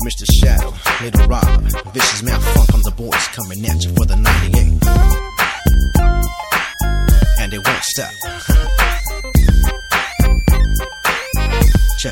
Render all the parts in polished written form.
Mr. Shadow, Little Rob, Vicious Mouth Funk, I'm the boys coming at you for the 98. And it won't stop. Check.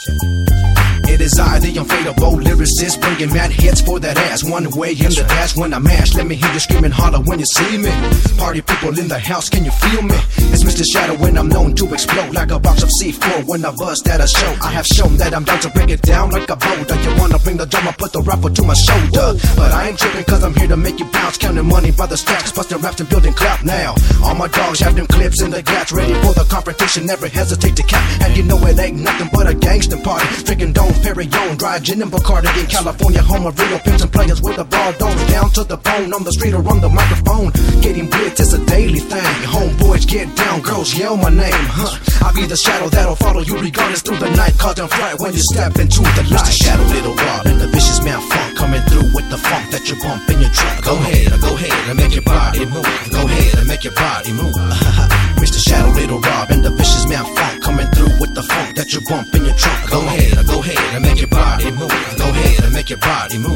It is I, the unfadable lyricist, bringing mad hits for that ass. One way in the dash when I mash. Let me hear you screaming holler when you see me. Party people in the house, can you feel me? It's Mr. Shadow when I'm known to explode like a box of C4 when I bust at a show. I have shown that I'm down to break it down like a boulder. You wanna bring the drama, put the rapper to my shoulder. But I ain't tripping cause I'm here to make you bounce. Counting money by the stacks, busting raps and building clout now. All my dogs have them clips in the gats, ready for the confrontation, never hesitate to cap. And you know it ain't nothing but a gangster party. Drinking Dom Perignon, dry gin and Bacardi in California, home of real pimps and players with the broad domes down to the bone, on the street or on the microphone. Getting blitzed is a daily thing. Homeboys get down, girls yell my name. I'll be the shadow that'll follow you regardless through the night, causing fright when you step into the light. Mr. Shadow, Little Rob, and the Vicious Mouth Funk, coming through with the funk that you bump in your trunk. Go ahead and make your body move. Go ahead and make your body move. Mr. Shadow, Little Rob, and the Vicious Mouth Funk, coming through with the funk that you bump in your trunk. Go ahead and make your body move. Go ahead and make your body move.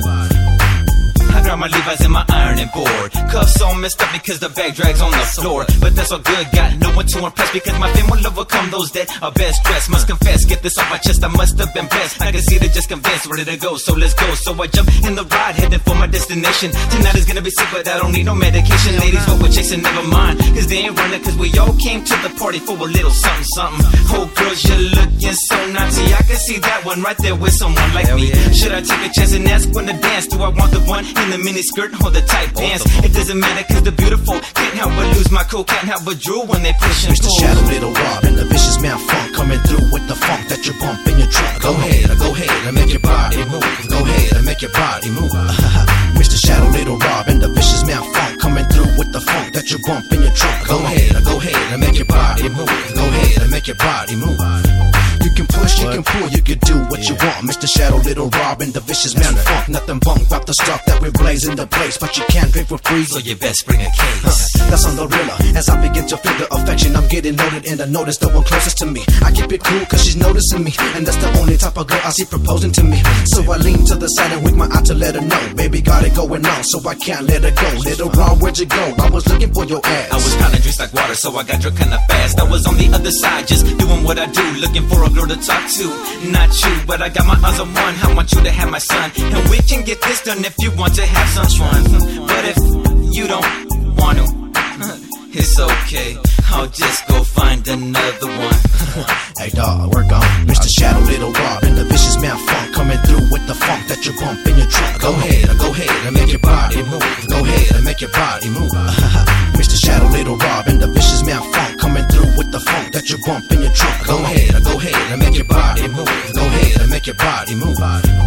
I grab my Levi's and my ironing board. Cuffs all messed up because the bag drags on the floor. But that's all good, got no one to impress, because my fame will overcome those that are best dressed. Must confess, get this off my chest, I must have been blessed. I can see they're just convinced, ready to go, so let's go. So I jump in the ride, heading for my destination. Tonight is gonna be sick, but I don't need no medication. Ladies, what we're chasing, never mind, cause they ain't running, cause we all came to the party for a little something, something. Oh girls, you're looking so naughty, I can see that one right there with someone like me. Should I take a chance and ask when to dance? Do I want the one in the mini skirt or the tight pants? It doesn't matter cause the beautiful can't help but lose my cool, can't help but drool when they push and Mr. pull. Shadow, Little Rob, and the Vicious Mouth Funk, coming through with the funk that you bump in your trunk. Go ahead and make your body move. Go ahead and make your body move. Mr. Shadow, Little Rob, and the Vicious Mouth Funk, coming through with the funk that you bump in your trunk. Go ahead and make your body move. Go ahead and make your body move. You can push, you can pull, you can do what you want. Mr. Shadow, Little Rob, and the Vicious Mouth Funk, nothing bunk about the stuff that we blaze in the place, but you can't drink for free, so you best bring a case. That's on the real. As I begin to feel the affection, I'm getting loaded, and I notice the one closest to me. I keep it cool cause she's noticing me, and that's the only type of girl I see proposing to me. So I lean to the side and wink my eye to let her know, baby got it going on, so I can't let her go. Little Rob, where'd you go? I was looking for your ass. I was pounding drinks like water, so I got drunk kinda fast. I was on the other side, just doing what I do, looking for a girl to talk to. Not you, but I got my eyes on one. I want you to have my son, and we can get this done if you want to have some fun. But if you don't want to, it's okay, I'll just go find another one. Hey dawg, work on Mr. Shadow, Little Rob, and the Vicious Mouth Funk, coming through with the funk that you bump in your trunk. Go ahead and make your body move. Go ahead and make your body move. Mr. Shadow, Little Rob, and the Vicious Mouth Funk, coming through with the funk that you bump in your trunk. Go ahead and make your body move. Go ahead and make your body move.